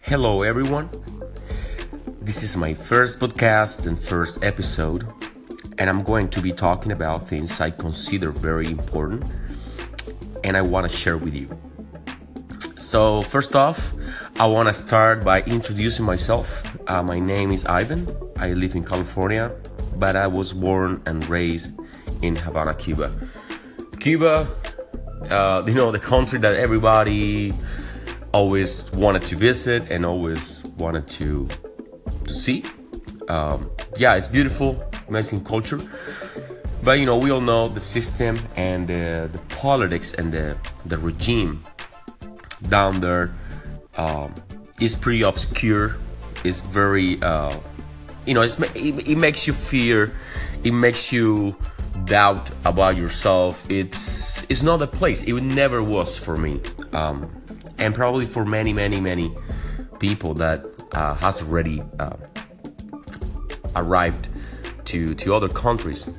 Hello, everyone. This is my first podcast and first episode, and I'm going to be talking about things I consider very important and I want to share with you. So, first off, I want to start by introducing myself. My name is Ivan. I live in California, but I was born and raised in Havana, Cuba. Cuba, the country that everybody always wanted to visit and always wanted to see. It's beautiful, amazing culture. But we all know the system and the politics and the regime down there is pretty obscure. It's very, it makes you fear. It makes you doubt about yourself. It's not the place. It never was for me. And probably for many people that has already arrived to other countries.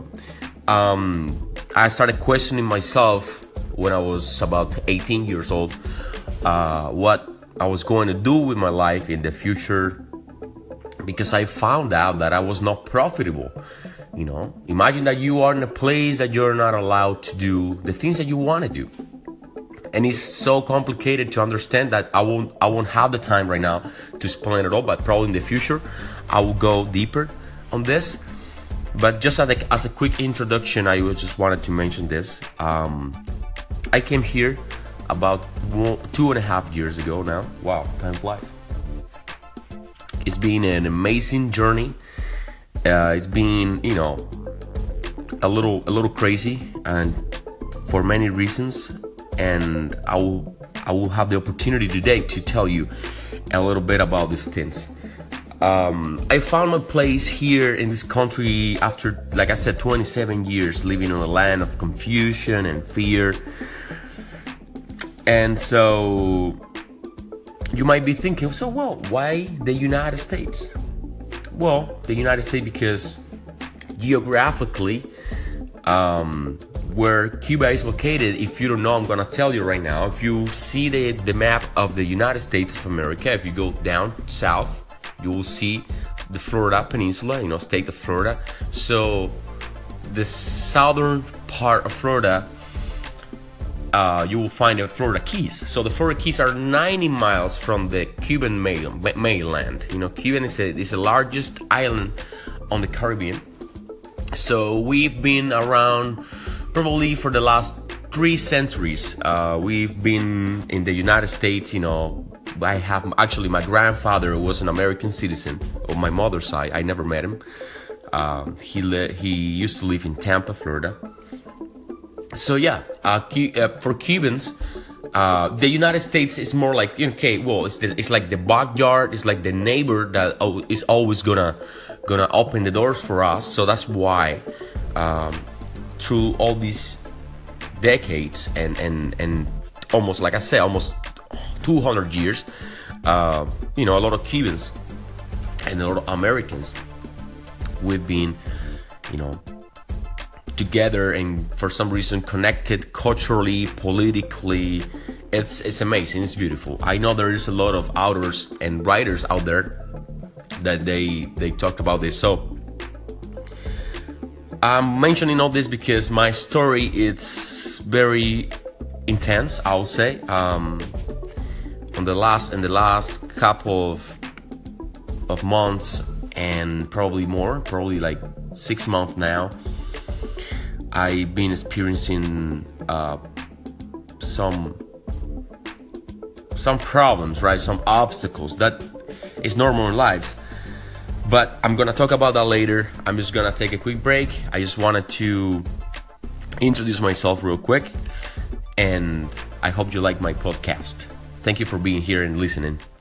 I started questioning myself when I was about 18 years old, what I was going to do with my life in the future, because I found out that I was not profitable. Imagine that you are in a place that you're not allowed to do the things that you want to do. And it's so complicated to understand that I won't have the time right now to explain it all, but probably in the future I will go deeper on this. But just as a quick introduction, I just wanted to mention this. I came here about 2.5 years ago now. Wow, time flies. It's been an amazing journey. It's been, a little crazy, and for many reasons. And I will have the opportunity today to tell you a little bit about these things. I found my place here in this country after, like I said, 27 years living in a land of confusion and fear. And so you might be thinking, why the United States? Well, the United States because geographically, where Cuba is located, if you don't know, I'm gonna tell you right now. If you see the map of the United States of America, if you go down south, you will see the Florida Peninsula, state of Florida. So the southern part of Florida, you will find the Florida Keys. So the Florida Keys are 90 miles from the Cuban mainland. Cuba is the largest island on the Caribbean. So we've been around probably for the last 3 centuries. We've been in the United States. My grandfather was an American citizen on my mother's side. I never met him. He used to live in Tampa, Florida. So for Cubans, the United States is more like, it's like the backyard. It's like the neighbor that is always gonna open the doors for us. So that's why, through all these decades and almost, like I said, almost 200 years, a lot of Cubans and a lot of Americans, we've been, together and for some reason connected culturally, politically. It's amazing. It's beautiful. I know there is a lot of authors and writers out there that they talked about this. So I'm mentioning all this because my story, it's very intense, I'll say. In the last couple of months, and probably like 6 months now, I've been experiencing some problems, right? Some obstacles that is normal in lives. But I'm gonna talk about that later. I'm just gonna take a quick break. I just wanted to introduce myself real quick, and I hope you like my podcast. Thank you for being here and listening.